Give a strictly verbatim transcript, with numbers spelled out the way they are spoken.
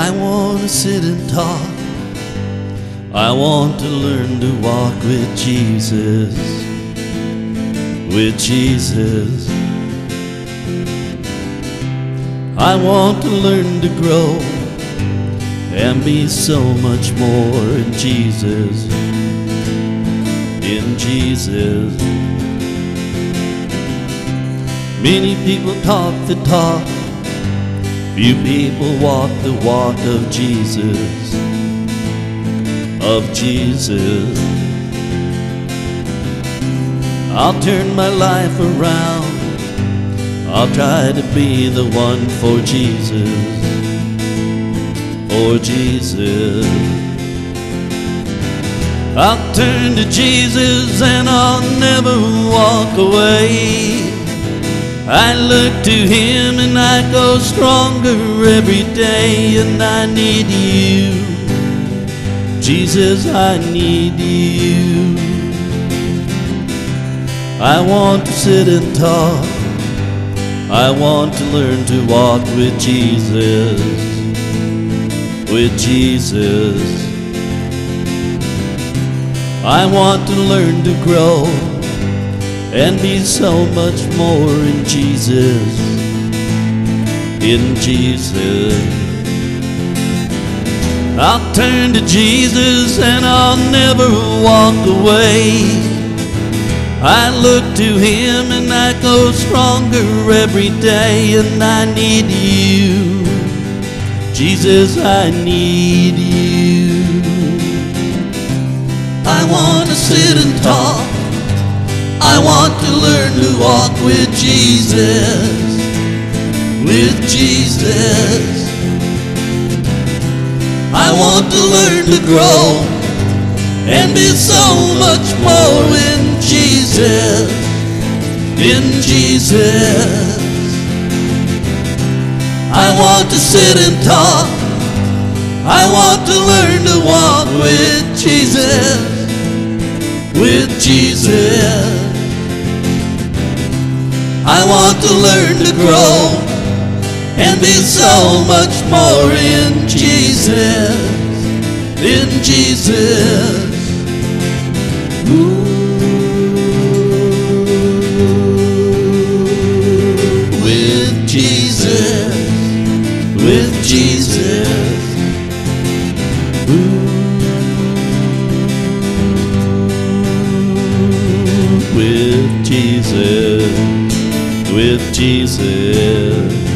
I want to sit and talk. I want to learn to walk with Jesus, with Jesus. I want to learn to grow and be so much more in Jesus, in Jesus. Many people talk the talk, few people walk the walk of Jesus, of Jesus. I'll turn my life around, I'll try to be the one for Jesus, for Jesus. I'll turn to Jesus and I'll never walk away. I look to Him and I go stronger every day, and I need You, Jesus, I need You. I want to sit and talk, I want to learn to walk with Jesus, with Jesus. I want to learn to grow and be so much more in Jesus, in Jesus. I'll turn to Jesus and I'll never walk away. I look to Him and I go stronger every day, and I need You, Jesus, I need You. I want to sit and talk, I want to learn to walk with Jesus, with Jesus. I want to learn to grow and be so much more in Jesus, in Jesus. I want to sit and talk, I want to learn to walk with Jesus, with Jesus. I want to learn to grow and be so much more in Jesus, in Jesus. Ooh, with Jesus, with Jesus. Ooh, with Jesus, with Jesus.